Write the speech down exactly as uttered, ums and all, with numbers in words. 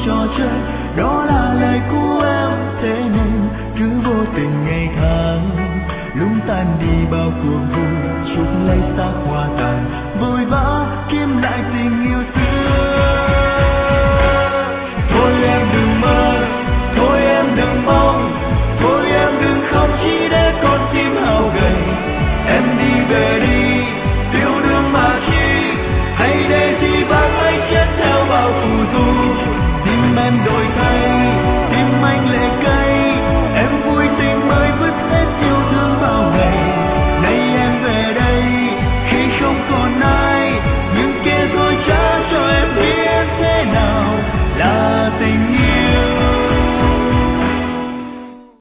trò chơi, đó là lời của em. Thế nên cứ vô tình ngày tháng lung tan đi bao cuồng vui, chúc lấy xác hoa tàn vội vã kiếm lại tình yêu xưa. Thôi em đừng mơ, thôi em đừng mong, thôi em đừng khóc chỉ để con tim hao gầy. Em đi về đi, yêu đương mà chi, hay để gì bác ấy chết theo bao phù du. Tim em đổi thay